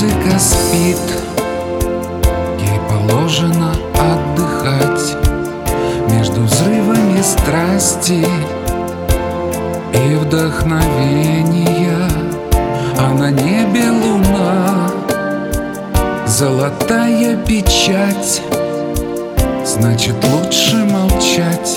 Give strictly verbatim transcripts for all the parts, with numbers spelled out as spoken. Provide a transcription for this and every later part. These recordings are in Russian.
Музыка спит, ей положено отдыхать между взрывами страсти и вдохновения. А на небе луна, золотая печать. Значит, лучше молчать,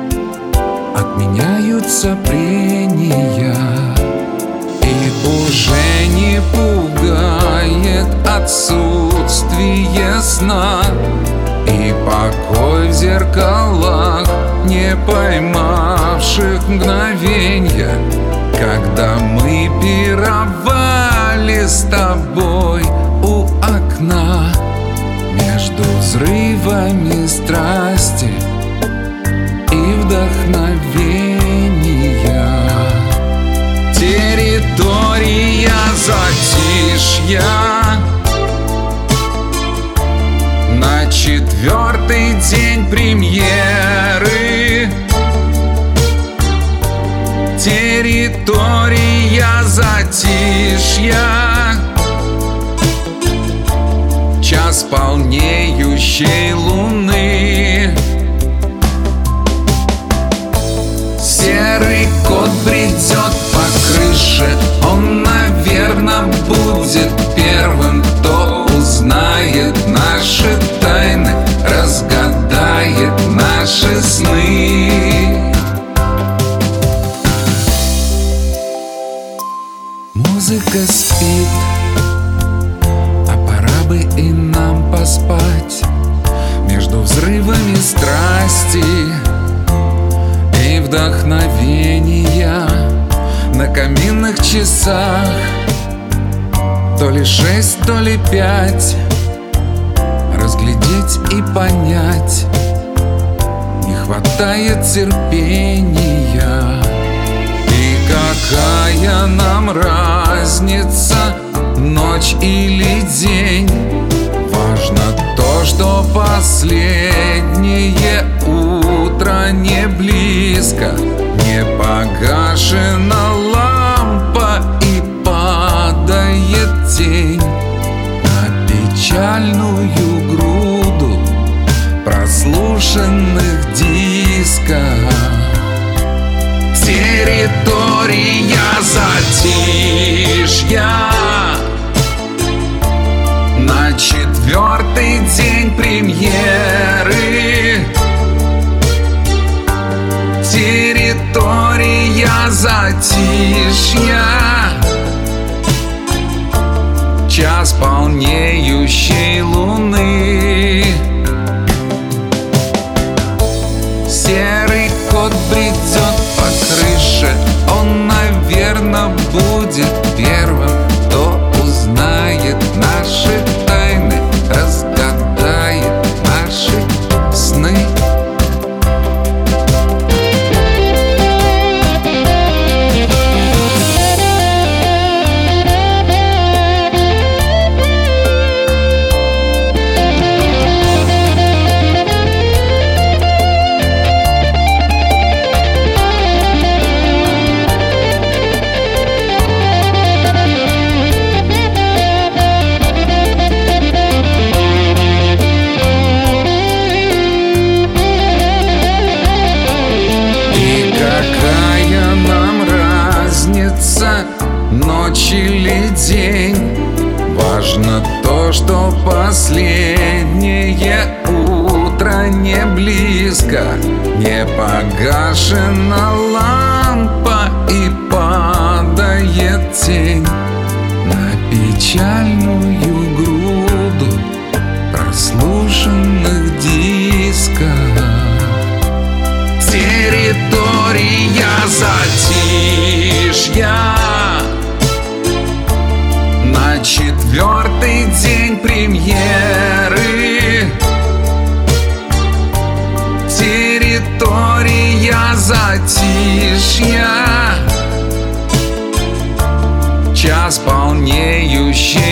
отменяются прения. И уже не пугает отсутствие сна и покой в зеркалах, не поймавших мгновенья, когда мы пировали с тобой у окна между взрывами страсти и вдохновения. Территория затишья на четвертый день премьеры. Территория затишья, час полнеющей луны. Серый кот бредет по крыше, он, наверно, будет первым, кто узнает наши тайны, разгадает наши сны. Музыка спит, а пора бы и нам поспать между взрывами страсти и вдохновения. На каминных часах то ли шесть, то ли пять. Разглядеть и понять не хватает терпения. И какая нам разница, ночь или день? Важно то, что последнее утро не близко, не погашена лампа и падает тень на печальную груду прослушанных дисков. Территория затишья на четвертый день премьеры. Территория затишья, час полнеющей луны. Серый кот бредет по крыше, он, наверно, будет первым, кто узнает наши тайны, разгадает наши сны. Ночь или день, важно то, что последнее утро не близко, не погашена лампа и падает тень на печальную груду прослушанных дисков. Территория затишья на четвертый день премьеры. Территория затишья, час полнеющей